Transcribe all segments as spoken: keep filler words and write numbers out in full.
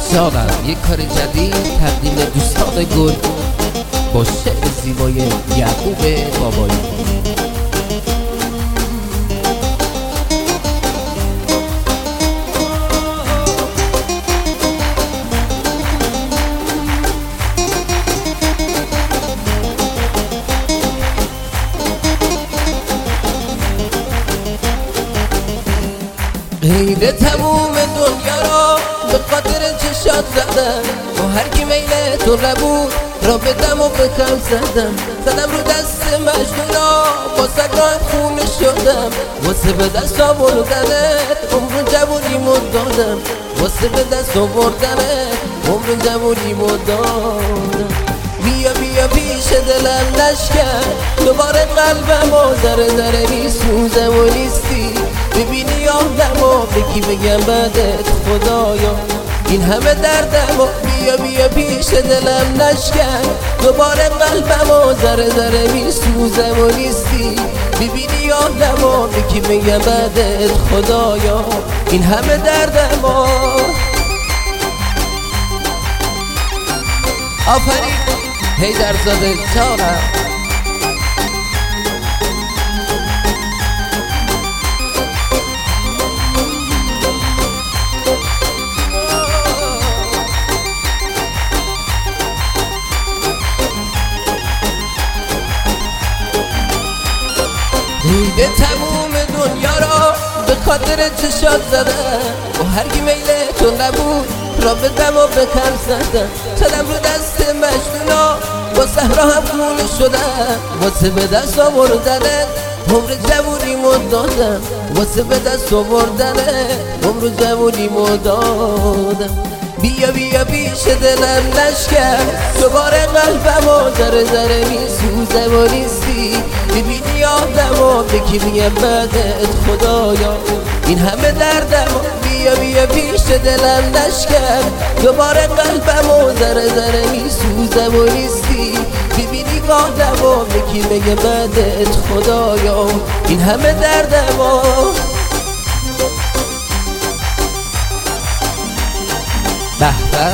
جانم یک کار جدید تقدیم دوستان گل با شعر زیبای یعقوب بابایی. غیر تموم دنیا را به خاطر چشات زدم، با هر کی میل تو نبود را بدم و به کم زدم. زدم رو دست مجنونا با سگان خونه شدم، واسه به دست آوردنت عمر جوونیمو دادم، واسه به دست آوردنت عمر جوونیمو دادم. بیا بیا پیش دلم نشکن دوباره قلبم و ذره ذره میسوزم و نیستی. ببینی آدم و بگی بگم بعدت خدایا این همه دردم و بیا بیا پیش دلم نشکن دوباره قلبم و ذره ذره میسوزم و نیستی. ببینی آدم و بگی بگم بعدت خدایا این همه دردم و آفرین حیدرزاده جانم. دیده تموم دنیا را به خاطر چشات زدم، با هر کی میل تو نبود را بدم و به کم زدم. زدم رو دست مجنونا با صحرا هم خونه شدم، واسه به دست آوردنت عمر جوونیمو دادم، واسه به دست آوردنت عمر جوونیمو دادم. بیا بیا پیش دلم نشکن دوباره قلبم و ذره ذره میسوزم و نیستی. ببینی آدم و بگی میگم بعدت خدایا این همه دردم و بیا بیا پیش دلم نشکن دوباره قلبم و ذره ذره میسوزم و نیستی. ببینی آدم و بگی میگم بعدت خدایا این همه دردم و به به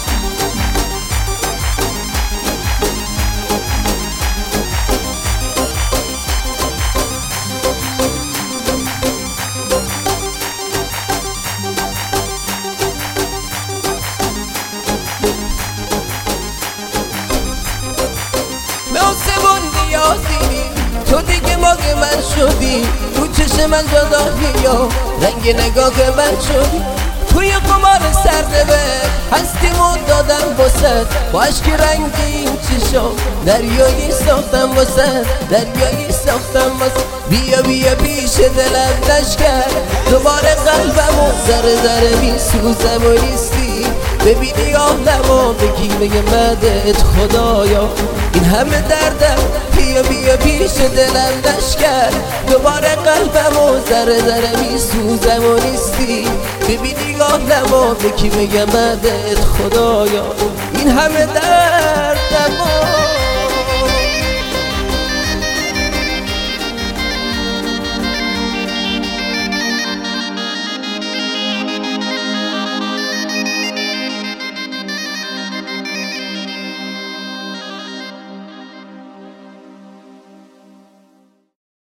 نیازی تو دیگه ماگ من شدی، رو چشم من جا دادی یا رنگ نگاه من شدی. توی قمار سرنوشت هستیمو دادم واسد، با عشق رنگی این چشم دریایی ساختم واسد، دریایی ساختم واسد. بیا بیا پیش دلم نشکن دوباره قلبم و ذره ذره میسوزم و نیستی. ببینی آدم و بگی بگم بعدت خدایا این همه دردم. بیا بیا پیش دلم نشکن دوباره قلبم و ذره ذره میسوزم و نیستی. ببینی آدم و بگی بگم بعدت خدایا این همه دردم.